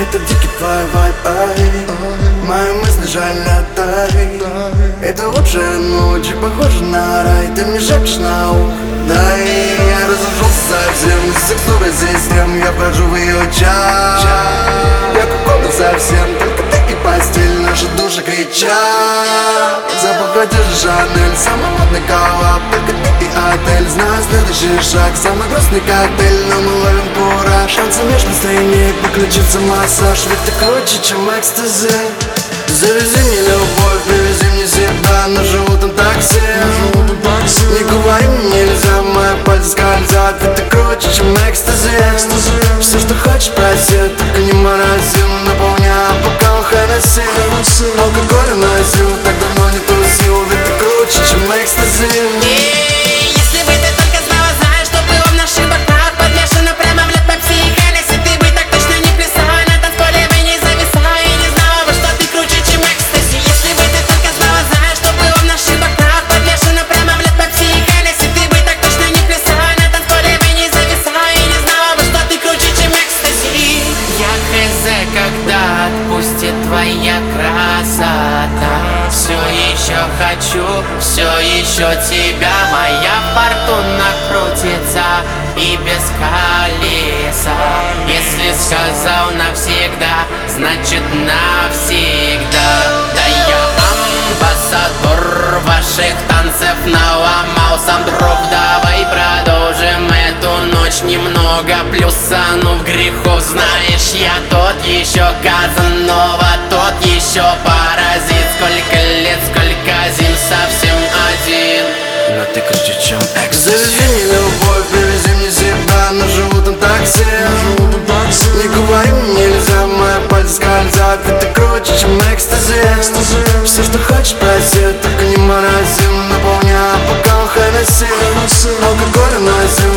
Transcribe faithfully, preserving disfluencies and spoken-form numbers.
Это дикий твой вайб, ай. Мои мысли жаль отдай. Это лучшая ночь, похожа на рай. Ты мне шепчешь на ухо, да, и я разошелся совсем. Из текстуры систем я вхожу в ее чат. Я куколка совсем, только ты и постель, наши души кричат. Запах одежды Шанель, самый модный коллаб, только ты и отель. Знаю следующий шаг, самый грустный коктейль, но мы ловим кураж. Шансы между настроений, переключиться массаж. Ведь ты круче, чем экстази. Завези мне любовь, привези мне себя, но живу там такси. Не говори мне нельзя, мои пальцы скользят. Ведь ты круче, чем экстази. Все, что хочешь, проси, только не морози. Наполняю бокал Хеннесси. Алкоголь носил, так давно не тусил. Ведь ты круче, чем экстази. Если бы ты только знала, знаешь, что было в наших боках. Подмешано прямо в лед Пепси и Хеннесси. Ты бы так точно не плясала на танцполе, бы не зависала и не знала бы, что ты круче, чем экстази. Если бы ты только знала, знаешь, что было в наших боках. Подмешано прямо в лед Пепси и Хеннесси. Ты бы так точно не плясала на танцполе, бы не зависала и не знала бы, что ты круче, чем экстази. Я хз, когда отпустит твоя красота. Все еще хочу, все еще тебя. Моя фортуна крутится и без колеса. Если сказал навсегда, значит навсегда. Да я амбассадор ваших танцев, наломал сам дров. Давай продолжим эту ночь, немного плюсанув грехов. Знаешь, я тот еще Казанова, тот еще паразит. Сколько лет, сколько зим, совсем один, но ты круче, чем экстази. Завези мне любовь, привези мне себя, но живу там такси. Не говори мне нельзя, мои пальцы скользят. Ведь ты круче, чем экстази. Все, что хочешь, проси, только не морози. Наполняю бокал Хеннесси. Алкоголь носил,